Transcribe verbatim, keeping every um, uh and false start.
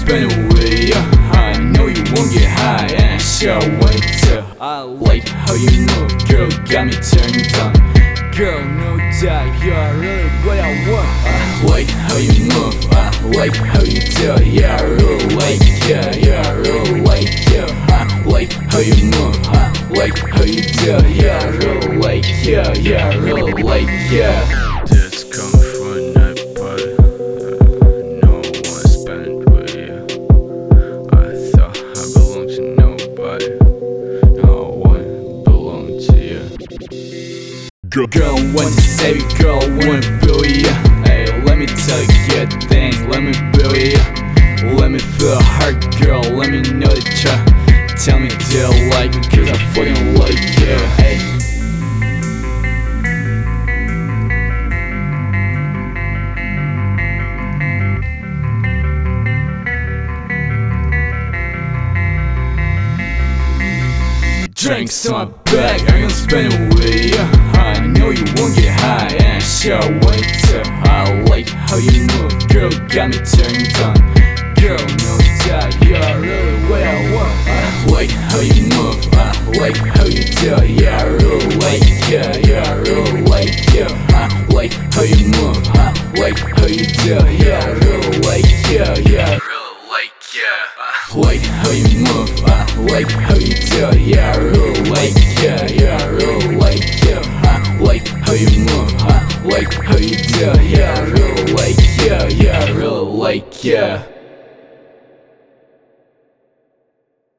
spend it with you. I know you won't get high, and I sure wait to. I like how you move, girl, got me turned on. Girl, no doubt, you're really what I want. I like how you move, I like how you do. Yeah, I really like you, yeah, I really like you. I like how you move, I like how you do. Yeah, I really like you, yeah, I really like you. This coming from a night party, uh, no one spend with you. I thought I belonged to nobody, no one belonged to you. Girl, girl, want to save you, girl, wanna build you. Hey, let me tell you good things, let me build you. Let me feel a heart, girl, let me know that you. Tell me do you like me, cause I fucking like you. Hey. Drinks on my back, I'm gonna spend it with you. I know you won't get high, and I sure wait to. I like how you move, girl, got me turned on. Girl, no doubt, you're really what I want. I like how you move, I like how you do. Yeah, I really like you, yeah, I really like you. I like how you move, I like how you do. Yeah, I really like you, yeah, I really like you. I like how you move, I like how you do. Yeah, I really like you, yeah, I really like you. I like how you move, I like how you do. Yeah, I really like you, yeah, I really like you.